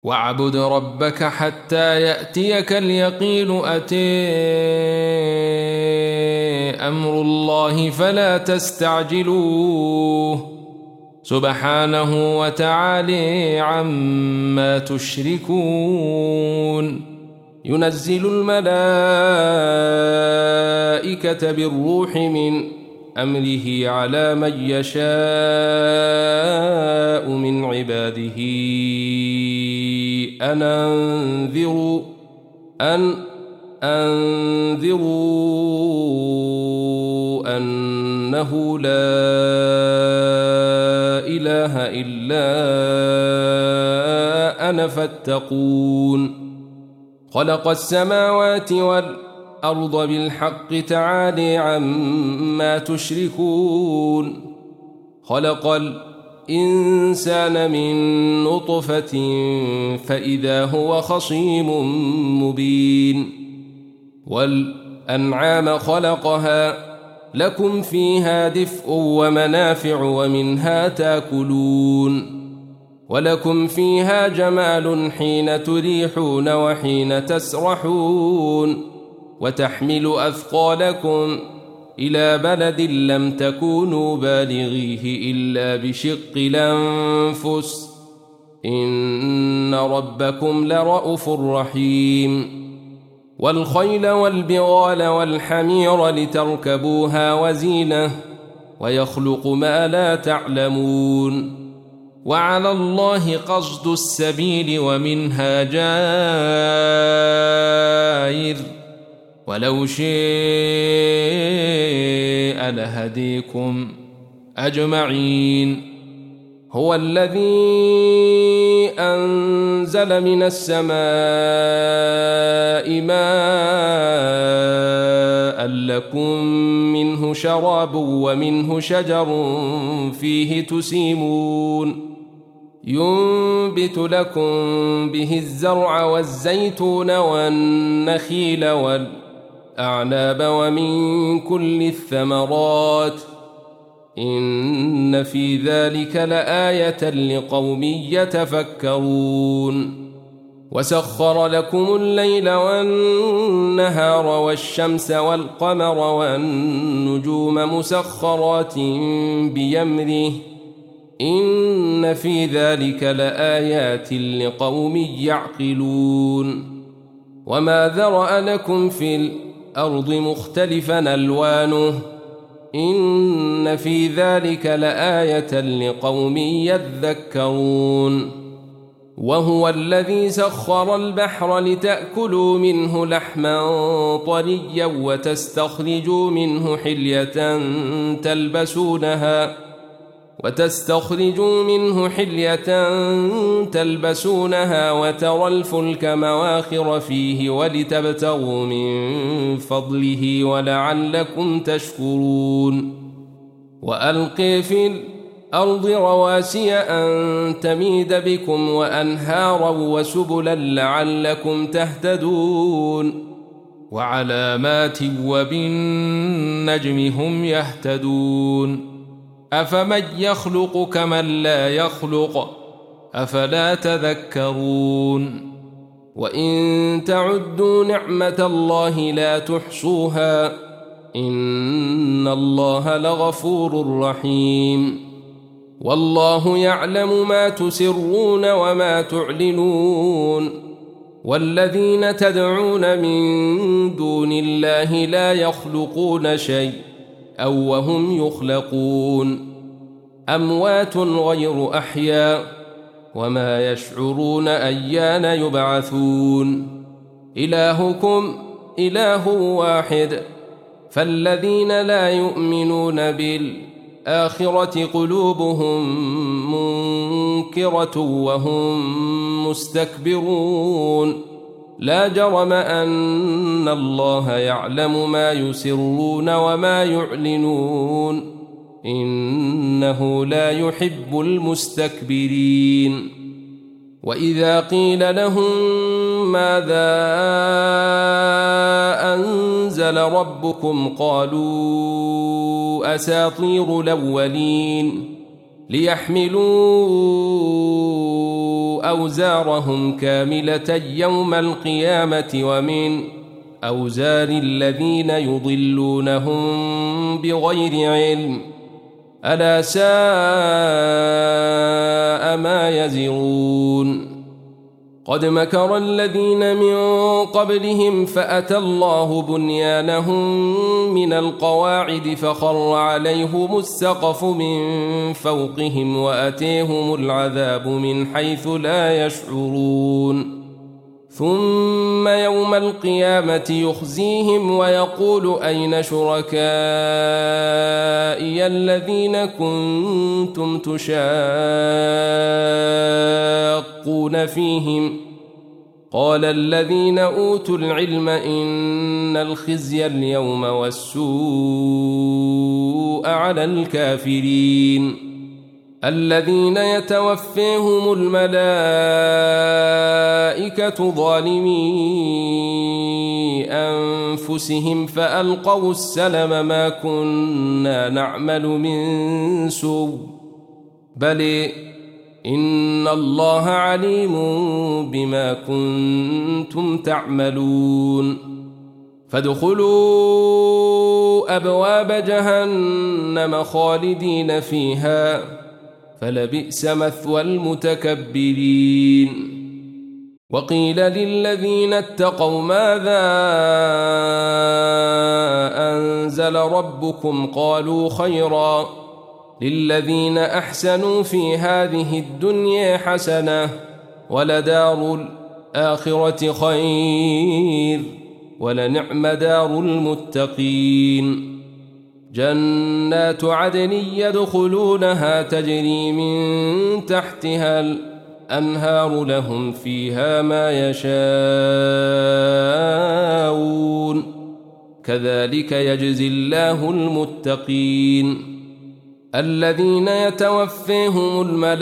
واعبد ربك حتى يأتيك اليقين. أتي أمر الله فلا تستعجلوه سبحانه وتعالى عما تشركون. ينزل الملائكة بالروح من أمره على من يشاء من عباده أن أنذروا أنه لا إله إلا أنا فاتقون. خلق السماوات والأرض بالحق تعالى عما تشركون. خلق الإنسان من نطفة فإذا هو خصيم مبين. والأنعام خلقها لكم فيها دفء ومنافع ومنها تاكلون. ولكم فيها جمال حين تريحون وحين تسرحون. وتحمل أثقالكم إلى بلد لم تكونوا بالغيه إلا بشق الأنفس إن ربكم لرؤوف رحيم. والخيل والبغال والحمير لتركبوها وزينة ويخلق ما لا تعلمون. وعلى الله قصد السبيل ومنها جائر ولو شاء لهديكم أجمعين. هو الذي أنزل من السماء ماء لكم منه شراب ومنه شجر فيه تسيمون. ينبت لكم به الزرع والزيتون والنخيل والأعناب ومن كل الثمرات إن في ذلك لآية لقوم يتفكرون. وسخر لكم الليل والنهار والشمس والقمر والنجوم مسخرات بأمره إن في ذلك لآيات لقوم يعقلون. وما ذرأ لكم في الأرض مختلفا ألوانه إن في ذلك لآية لقوم يذكرون. وهو الذي سخر البحر لتأكلوا منه لحما طريا وتستخرجوا منه حلية تلبسونها وترى الفلك مواخر فيه ولتبتغوا من فضله ولعلكم تشكرون. وألقي في الأرض رواسي أن تميد بكم وأنهارا وسبلا لعلكم تهتدون. وعلامات وبالنجم هم يهتدون. أفمن يخلق كمن لا يخلق أفلا تذكرون. وإن تعدوا نعمة الله لا تحصوها إن الله لغفور رحيم. والله يعلم ما تسرون وما تعلنون. والذين تدعون من دون الله لا يخلقون شيء أو وهم يخلقون. أموات غير أحياء وما يشعرون أيان يبعثون. إلهكم إله واحد فالذين لا يؤمنون بالآخرة قلوبهم منكرة وهم مستكبرون. لا جرم أن الله يعلم ما يسرون وما يعلنون إنه لا يحب المستكبرين. وإذا قيل لهم ماذا أنزل ربكم قالوا أساطير الأولين ليحملوا أوزارهم كاملة يوم القيامة ومن أوزار الذين يضلونهم بغير علم ألا ساء ما يزرون قد مكر الذين من قبلهم فأتى الله بنيانهم من القواعد فخر عليهم السقف من فوقهم وأتيهم العذاب من حيث لا يشعرون ثم يوم القيامة يخزيهم ويقول أين شركائي الذين كنتم تشاقون فيهم قال الذين أوتوا العلم إن الخزي اليوم والسوء على الكافرين الذين يتوفيهم الملائكة ظالمي أنفسهم فألقوا السلم ما كنا نعمل من سوء بل إن الله عليم بما كنتم تعملون فادخلوا أبواب جهنم خالدين فيها فلبئس مثوى المتكبرين وقيل للذين اتقوا ماذا أنزل ربكم قالوا خيرا للذين أحسنوا في هذه الدنيا حسنة ولدار الآخرة خير ولنعم دار المتقين جنات عدن يدخلونها تجري من تحتها الأنهار لهم فيها ما يشاءون كذلك يجزي الله المتقين الذين يتوفيهم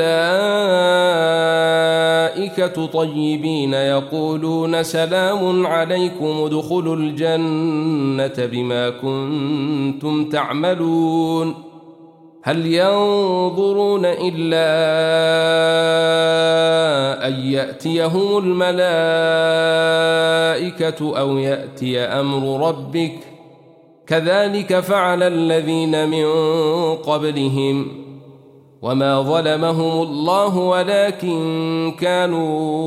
الملائكة طيبين يقولون سلام عليكم ادخلوا الجنة بما كنتم تعملون هل ينظرون إلا أن يأتيهم الملائكة أو يأتي أمر ربك كذلك فعل الذين من قبلهم وما ظلمهم الله ولكن كانوا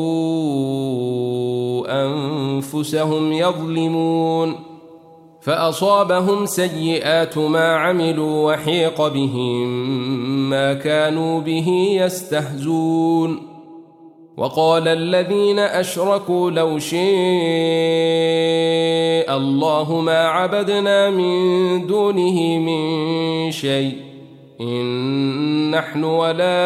أنفسهم يظلمون فأصابهم سيئات ما عملوا وحيق بهم ما كانوا به يستهزون وقال الذين أشركوا لو شاء الله ما عبدنا من دونه من شيء إن نحن ولا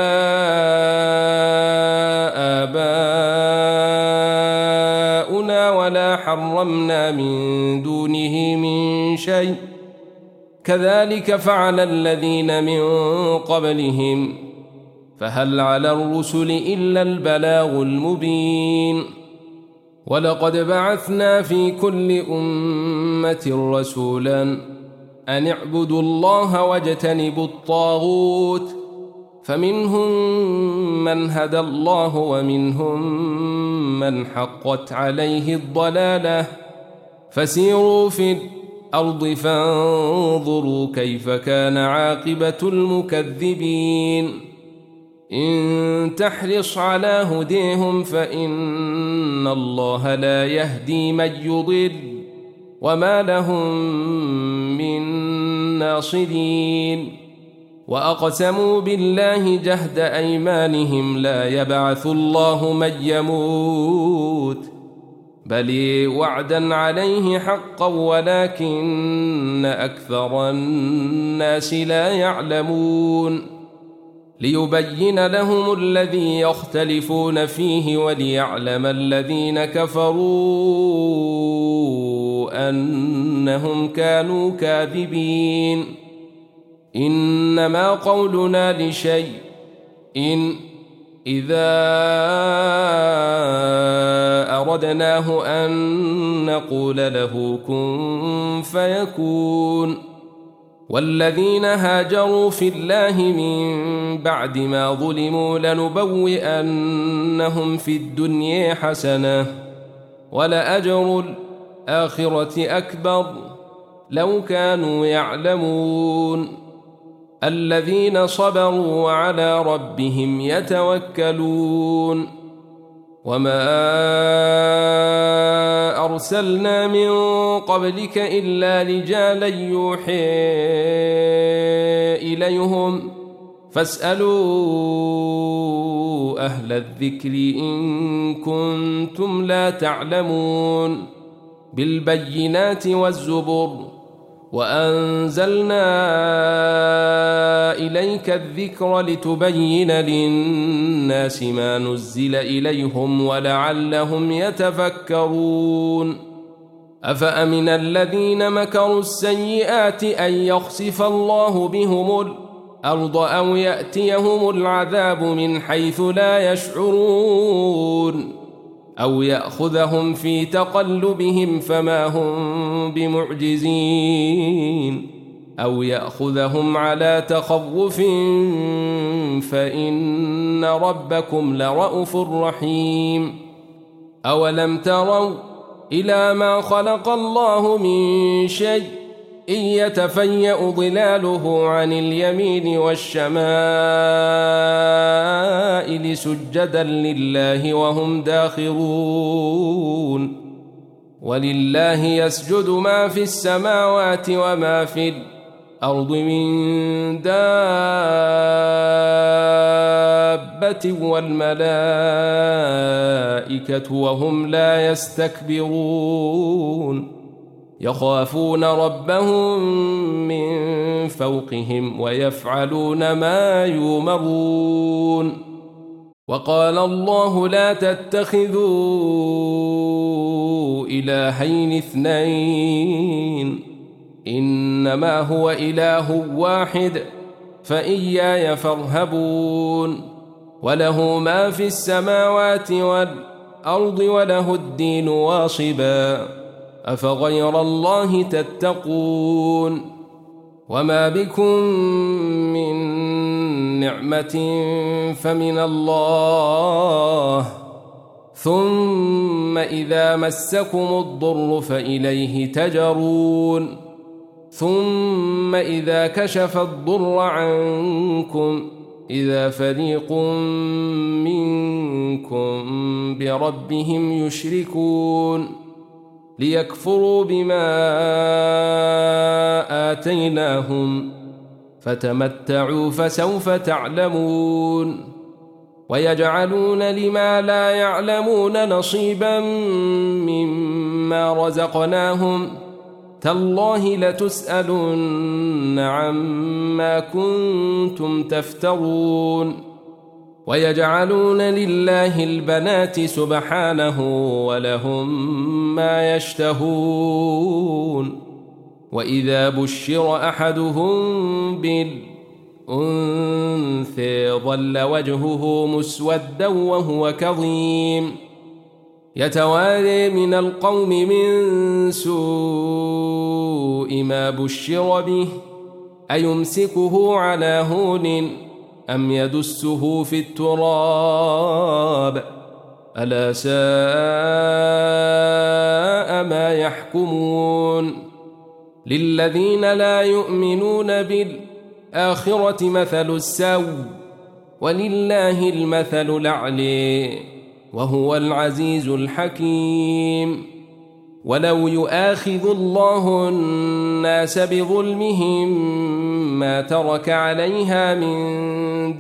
آباؤنا ولا حرمنا من دونه من شيء كذلك فعل الذين من قبلهم فهل على الرسل إلا البلاغ المبين ولقد بعثنا في كل أمة رسولا أن اعبدوا الله واجتنبوا الطاغوت فمنهم من هدى الله ومنهم من حقت عليه الضلالة فسيروا في الأرض فانظروا كيف كان عاقبة المكذبين إن تحرص على هديهم فإن الله لا يهدي من يضل وما لهم من ناصرين وأقسموا بالله جهد أيمانهم لا يبعث الله من يموت بل وعدا عليه حقا ولكن أكثر الناس لا يعلمون ليبين لهم الذي يختلفون فيه وليعلم الذين كفروا أنهم كانوا كاذبين إنما قولنا لشيء إن إذا أردناه أن نقول له كن فيكون والذين هاجروا في الله من بعد ما ظلموا لنبوئنهم في الدنيا حسنة ولأجر الآخرة أكبر لو كانوا يعلمون الذين صبروا وعلى ربهم يتوكلون وما أرسلنا من قبلك إلا رجالا يوحي إليهم فاسألوا أهل الذكر إن كنتم لا تعلمون بالبينات والزبر وأنزلنا إليك الذكر لتبين للناس ما نزل إليهم ولعلهم يتفكرون أفأمن الذين مكروا السيئات أن يخسف الله بهم الأرض أو يأتيهم العذاب من حيث لا يشعرون أو يأخذهم في تقلبهم فما هم بمعجزين أو يأخذهم على تخوف فإن ربكم لرءوف رحيم أولم تروا إلى ما خلق الله من شيء إن يتفيأ ظلاله عن اليمين والشمائل سجدا لله وهم داخرون ولله يسجد ما في السماوات وما في الأرض من دابة والملائكة وهم لا يستكبرون يخافون ربهم من فوقهم ويفعلون ما يؤمرون وقال الله لا تتخذوا إلهين اثنين إنما هو إله واحد فإياي فارهبون وله ما في السماوات والأرض وله الدين واصبا أفغير الله تتقون وما بكم من نعمة فمن الله ثم إذا مسكم الضر فإليه تجرون ثم إذا كشف الضر عنكم إذا فريق منكم بربهم يشركون ليكفروا بما آتيناهم فتمتعوا فسوف تعلمون ويجعلون لما لا يعلمون نصيبا مما رزقناهم تالله لتسألن عما كنتم تفترون ويجعلون لله البنات سبحانه ولهم ما يشتهون وإذا بشر أحدهم بالأنثى ظل وجهه مسودا وهو كظيم يتواري من القوم من سوء ما بشر به أيمسكه على هون أم يدسه في التراب ألا ساء ما يحكمون للذين لا يؤمنون بالآخرة مثل السوء ولله المثل الأعلى وهو العزيز الحكيم ولو يؤاخذ الله الناس بظلمهم ما ترك عليها من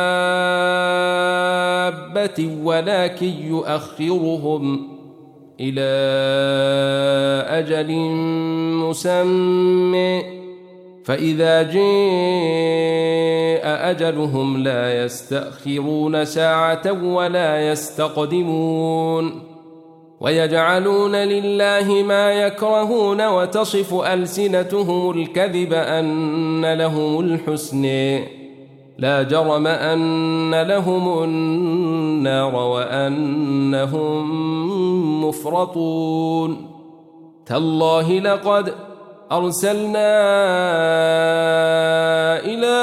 دابة ولكن يؤخرهم إلى أجل مسمى فإذا جاء أجلهم لا يستأخرون ساعة ولا يستقدمون ويجعلون لله ما يكرهون وتصف ألسنتهم الكذب أن لهم الحسنى لا جرم أن لهم النار وأنهم مفرطون تالله لقد أرسلنا إلى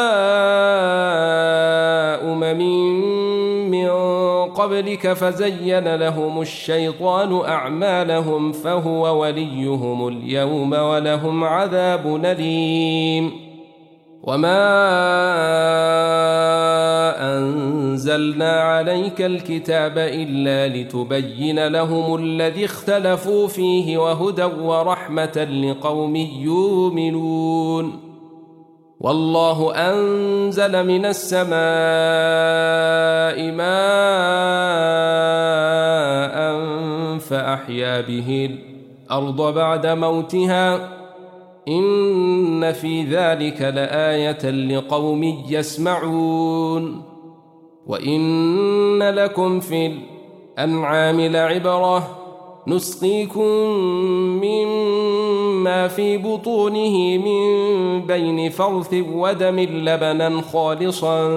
من قبلك فزين لهم الشيطان أعمالهم فهو وليهم اليوم ولهم عذاب أليم وما أنزلنا عليك الكتاب إلا لتبين لهم الذي اختلفوا فيه وهدى ورحمة لقوم يؤمنون والله أنزل من السماء ماء فأحيا به الأرض بعد موتها إن في ذلك لآية لقوم يسمعون وإن لكم في الأنعام لعبرة نسقيكم مما في بطونه من بين فرث ودم لبنا خالصا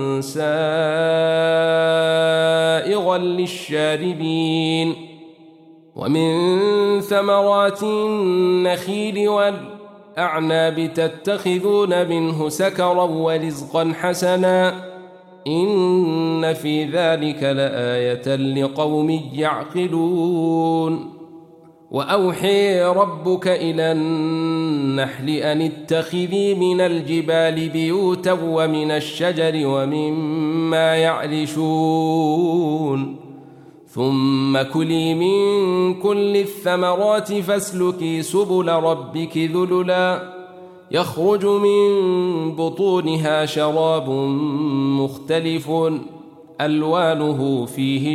سائغا للشاربين ومن ثمرات النخيل والأعناب تتخذون منه سكرا ورزقا حسنا إن في ذلك لآية لقوم يعقلون وأوحي ربك إلى النحل أن اتخذي من الجبال بيوتا ومن الشجر ومما يعرشون ثم كلي من كل الثمرات فاسلكي سبل ربك ذللا يخرج من بطونها شراب مختلف ألوانه فيه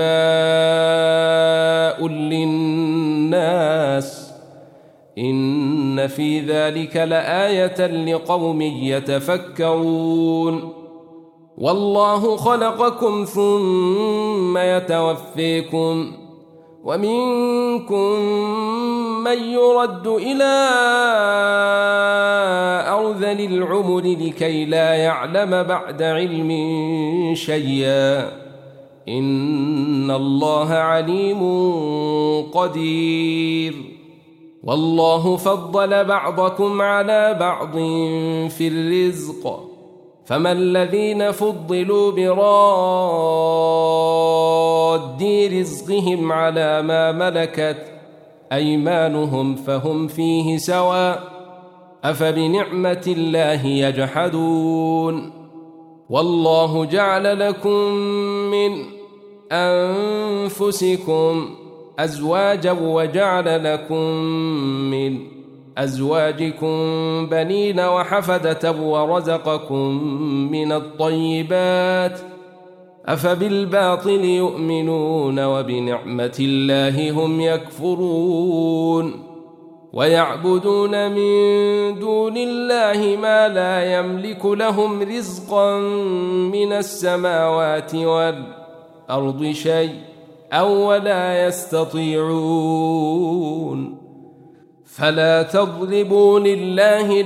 شفاء للناس إن في ذلك لآية لقوم يتفكرون والله خلقكم ثم يتوفيكم ومنكم من يرد إلى أرذل العمر لكي لا يعلم بعد علم شيئا إن الله عليم قدير والله فضل بعضكم على بعض في الرزق فما الذين فضلوا براد رزقهم على ما ملكت أيمانهم فهم فيه سواء أفبنعمة الله يجحدون والله جعل لكم من أنفسكم أزواجا وجعل لكم من أزواجكم بنين وحفدة ورزقكم من الطيبات أفبالباطل يؤمنون وبنعمة الله هم يكفرون ويعبدون من دون الله ما لا يملك لهم رزقا من السماوات والأرض شيء أو ولا يستطيعون فلا تضربوا لله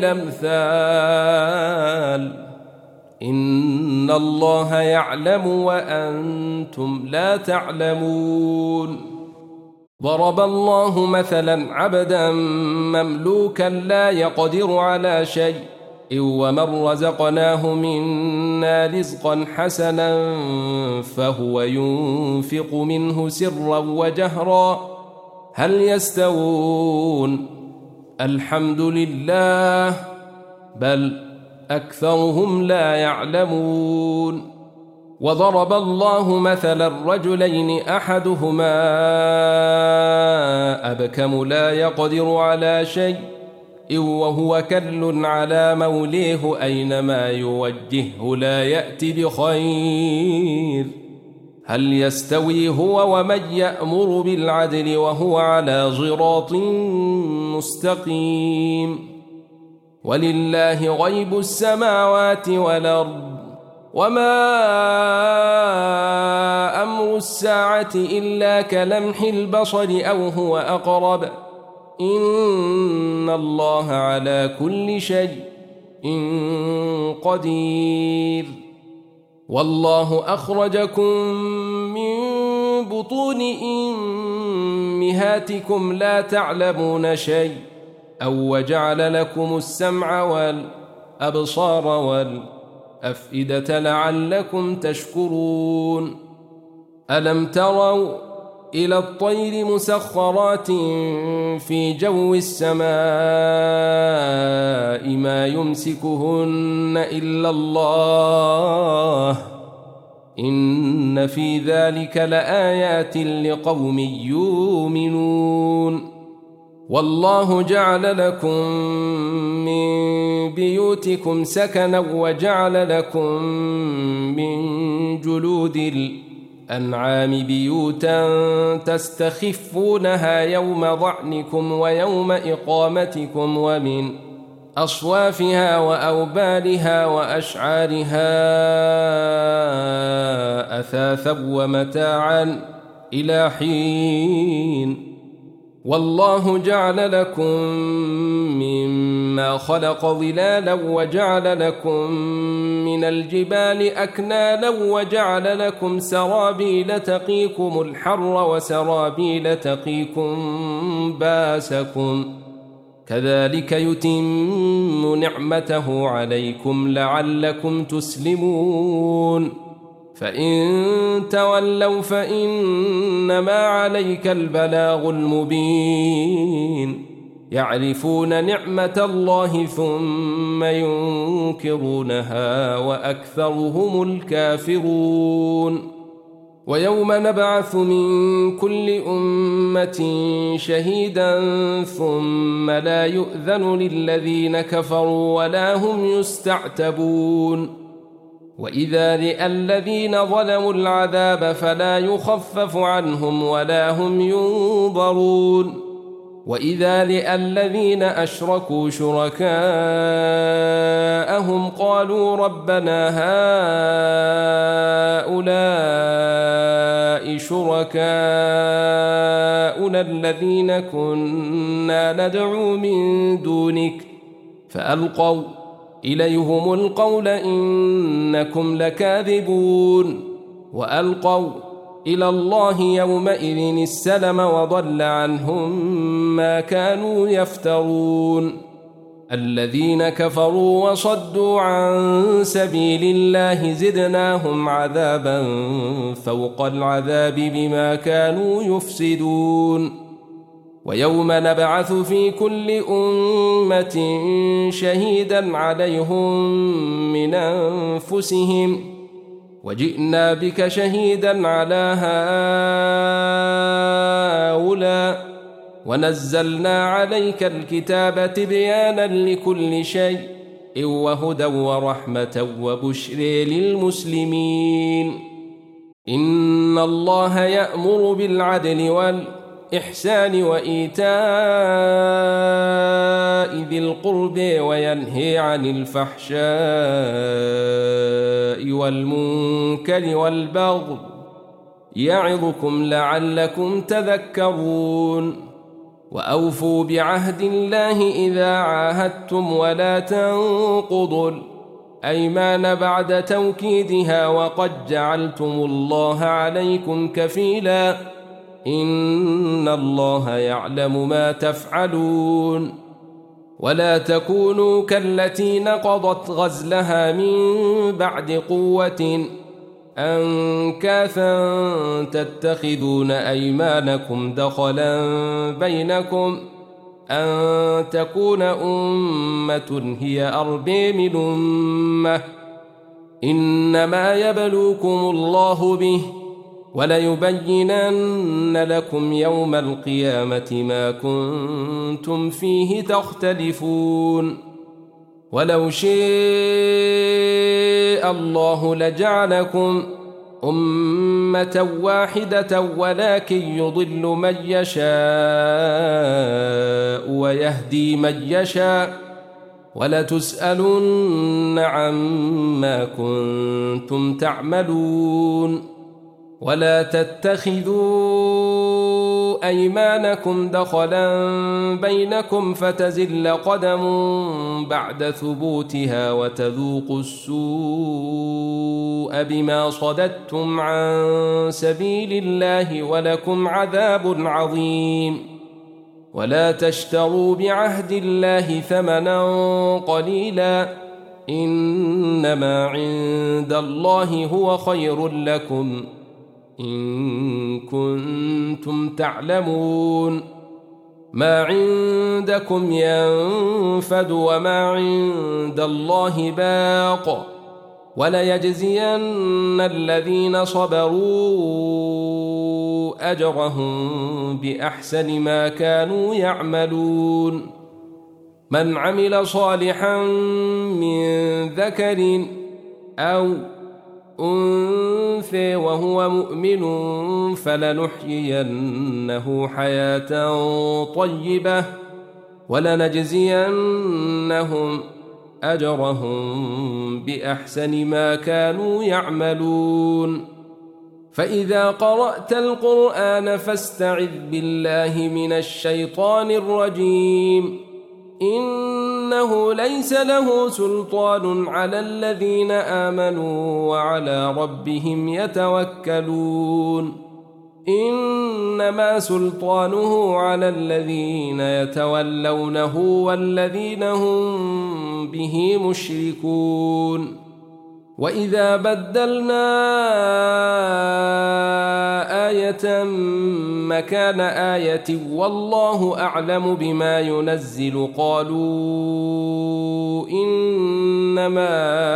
الأمثال إن الله يعلم وأنتم لا تعلمون ضرب الله مثلا عبدا مملوكا لا يقدر على شيء ومن رزقناه منا رزقا حسنا فهو ينفق منه سرا وجهرا هل يستوون الحمد لله بل أكثرهم لا يعلمون وضرب الله مثلا رجلين أحدهما أبكم لا يقدر على شيء وهو كل على موليه أينما يوجهه لا يأتي بخير هل يستوي هو ومن يأمر بالعدل وهو على صراط مستقيم ولله غيب السماوات والأرض وما أمر الساعة إلا كلمح البصر أو هو أقرب إن الله على كل شيء قدير والله أخرجكم من بطون أمهاتكم لا تعلمون شيء أو وجعل لكم السمع والأبصار والأفئدة لعلكم تشكرون ألم تروا إلى الطير مسخرات في جو السماء ما يمسكهن إلا الله إن في ذلك لآيات لقوم يؤمنون والله جعل لكم من بيوتكم سكنا وجعل لكم من جلود الأنعام بيوتا تستخفونها يوم ظعنكم ويوم إقامتكم ومن أصوافها وأوبارها وأشعارها أثاثا ومتاعا إلى حين والله جعل لكم مما خلق ظلالا وجعل لكم من الجبال أكنانا وجعل لكم سرابيل تقيكم الحر وسرابيل تقيكم باسكم كذلك يتم نعمته عليكم لعلكم تسلمون فإن تولوا فإنما عليك البلاغ المبين يعرفون نعمة الله ثم ينكرونها وأكثرهم الكافرون ويوم نبعث من كل أمة شهيدا ثم لا يؤذن للذين كفروا ولا هم يستعتبون وإذا رئى الذين ظلموا العذاب فلا يخفف عنهم ولا هم ينظرون وإذا رئى الذين أشركوا شركاءهم قالوا ربنا هؤلاء شركاؤنا الذين كنا ندعو من دونك فألقوا إليهم القول إنكم لكاذبون وألقوا إلى الله يومئذ السلم وضل عنهم ما كانوا يفترون الذين كفروا وصدوا عن سبيل الله زدناهم عذابا فوق العذاب بما كانوا يفسدون ويوم نبعث في كل أمة شهيدا عليهم من أنفسهم وجئنا بك شهيدا على هؤلاء ونزلنا عليك الكتاب تبيانا لكل شيء وهدى ورحمة وبشر للمسلمين إن الله يأمر بالعدل والإحسان وإيتاء ذي القرب وينهي عن الفحشاء والمنكر والبغي يعظكم لعلكم تذكرون وأوفوا بعهد الله إذا عاهدتم ولا تنقضوا الأيمان بعد توكيدها وقد جعلتم الله عليكم كفيلا إن الله يعلم ما تفعلون ولا تكونوا كالتي نقضت غزلها من بعد قوة أنكاثا تتخذون أيمانكم دخلا بينكم أن تكون أمة هي أربى من أمة إنما يبلوكم الله به وليبينن لكم يوم القيامة ما كنتم فيه تختلفون ولو شاء الله لجعلكم أمة واحدة ولكن يضل من يشاء ويهدي من يشاء ولتسألن عما كنتم تعملون ولا تتخذوا أيمانكم دخلا بينكم فتزل قدم بعد ثبوتها وتذوقوا السوء بما صددتم عن سبيل الله ولكم عذاب عظيم ولا تشتروا بعهد الله ثمنا قليلا إنما عند الله هو خير لكم إن كنتم تعلمون ما عندكم ينفد وما عند الله باق وليجزين الذين صبروا أجرهم بأحسن ما كانوا يعملون من عمل صالحا من ذكر أو أنثى وهو مؤمن فلنحيينه حياة طيبة ولنجزينهم أجرهم بأحسن ما كانوا يعملون فإذا قرأت القرآن فاستعذ بالله من الشيطان الرجيم إنه ليس له سلطان على الذين آمنوا وعلى ربهم يتوكلون إنما سلطانه على الذين يتولونه والذين هم به مشركون وإذا بدلنا آية مكان آية والله أعلم بما ينزل قالوا إنما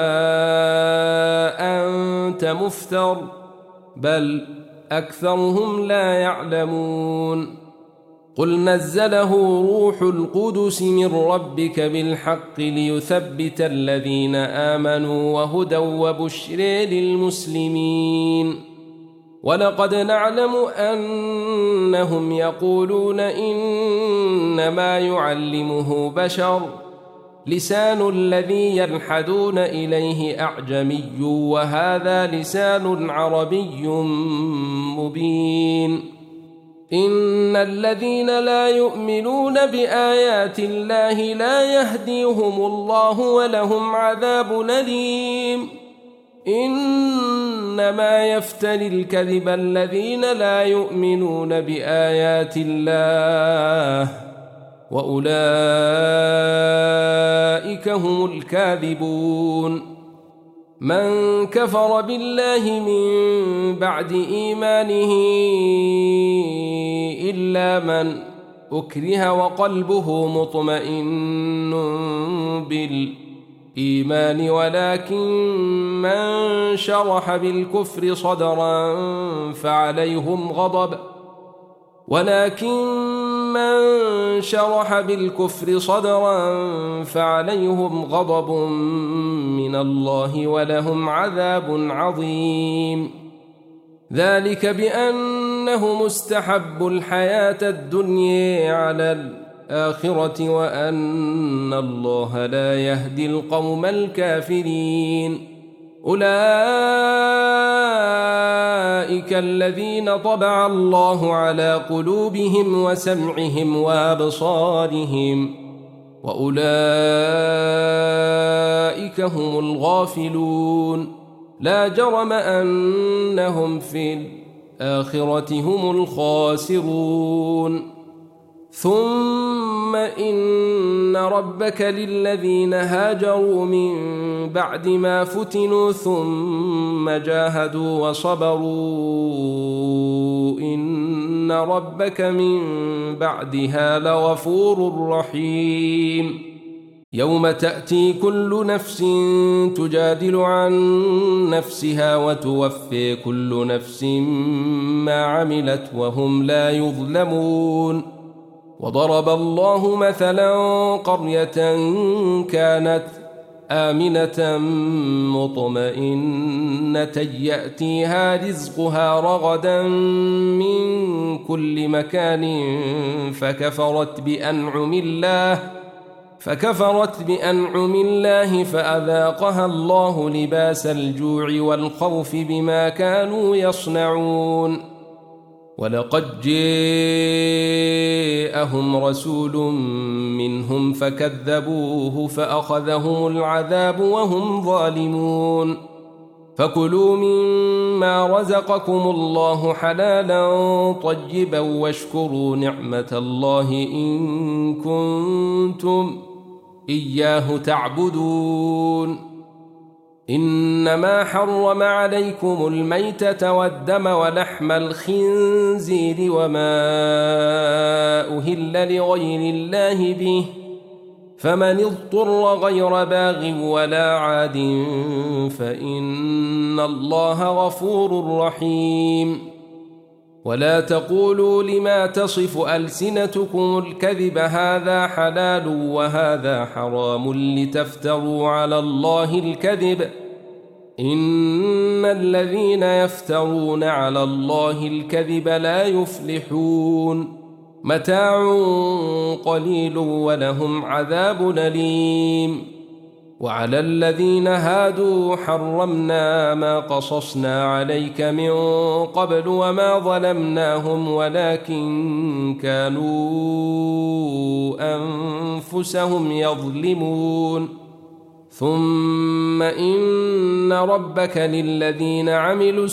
أنت مفتر بل أكثرهم لا يعلمون قل نزله روح القدس من ربك بالحق ليثبت الذين آمنوا وهدى وبشر للمسلمين ولقد نعلم أنهم يقولون إنما يعلمه بشر لسان الذي يلحدون إليه أعجمي وهذا لسان عربي مبين إن الذين لا يؤمنون بآيات الله لا يهديهم الله ولهم عذاب أليم إنما يفتري الكذب الذين لا يؤمنون بآيات الله وأولئك هم الكاذبون من كفر بالله من بعد إيمانه إلا من أكره وقلبه مطمئن بالإيمان ولكن شرح بالكفر صدرا فعليهم غضب من الله ولهم عذاب عظيم ذلك بأنه مستحب الحياة الدنيا على الآخرة وأن الله لا يهدي القوم الكافرين أولئك الذين طبع الله على قلوبهم وسمعهم وأبصارهم وأولئك هم الغافلون لا جرم أنهم في الآخرة هم الخاسرون ثم إن ربك للذين هاجروا من بعد ما فتنوا ثم جاهدوا وصبروا إن ربك من بعدها لغفور رحيم يوم تأتي كل نفس تجادل عن نفسها وتوفي كل نفس ما عملت وهم لا يظلمون وضرب الله مثلا قرية كانت آمنة مطمئنة يأتيها رزقها رغدا من كل مكان فكفرت بأنعم الله فأذاقها الله لباس الجوع والخوف بما كانوا يصنعون ولقد جاءهم رسول منهم فكذبوه فأخذهم العذاب وهم ظالمون فكلوا مما رزقكم الله حلالا طيبا واشكروا نعمة الله إن كنتم إياه تعبدون. إنما حرم عليكم الميتة والدم ولحم الخنزير وما أهل لغير الله به، فمن اضطر غير باغ ولا عاد فإن الله غفور رحيم. ولا تقولوا لما تصف ألسنتكم الكذب هذا حلال وهذا حرام لتفتروا على الله الكذب، إن الذين يفترون على الله الكذب لا يفلحون. متاع قليل ولهم عذاب أليم. وعلى الذين هادوا حرمنا ما قصصنا عليك من قبل وما ظلمناهم ولكن كانوا أنفسهم يظلمون. ثم إن ربك للذين عملوا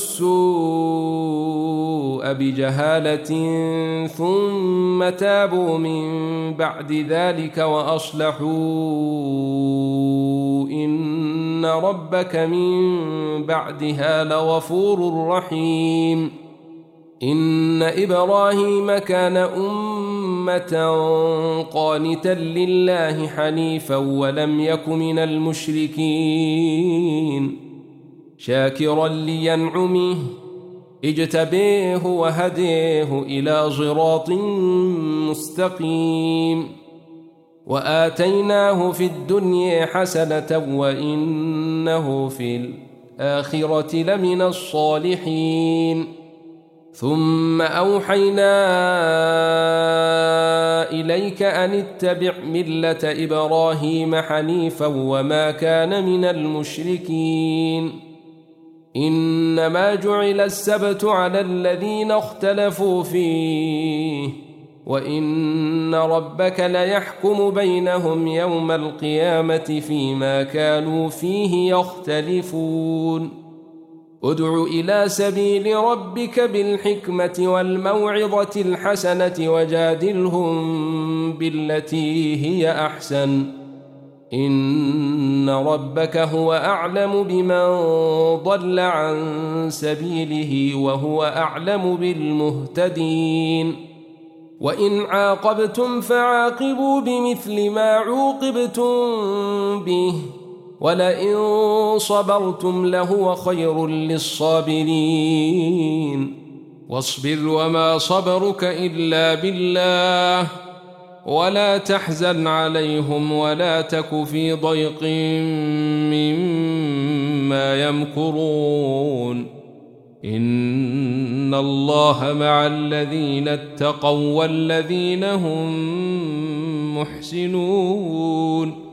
السوء بجهالة ثم تابوا من بعد ذلك وأصلحوا إن ربك من بعدها لغفور رحيم. إن إبراهيم كان أمة قانتا لله حنيفا ولم يك من المشركين، شاكرا لينعمه اجتبيه وهديه إلى صراط مستقيم. وآتيناه في الدنيا حسنة وإنه في الآخرة لمن الصالحين. ثم أوحينا إليك أن اتبع ملة إبراهيم حنيفا وما كان من المشركين. إنما جعل السبت على الذين اختلفوا فيه وإن ربك ليحكم بينهم يوم القيامة فيما كانوا فيه يختلفون. ادع إلى سبيل ربك بالحكمة والموعظة الحسنة وجادلهم بالتي هي أحسن، إن ربك هو أعلم بمن ضل عن سبيله وهو أعلم بالمهتدين. وإن عاقبتم فعاقبوا بمثل ما عوقبتم به ولئن صبرتم لهو خير للصابرين. واصبر وما صبرك إلا بالله ولا تحزن عليهم ولا تك في ضيق مما يمكرون، إن الله مع الذين اتقوا والذين هم محسنون.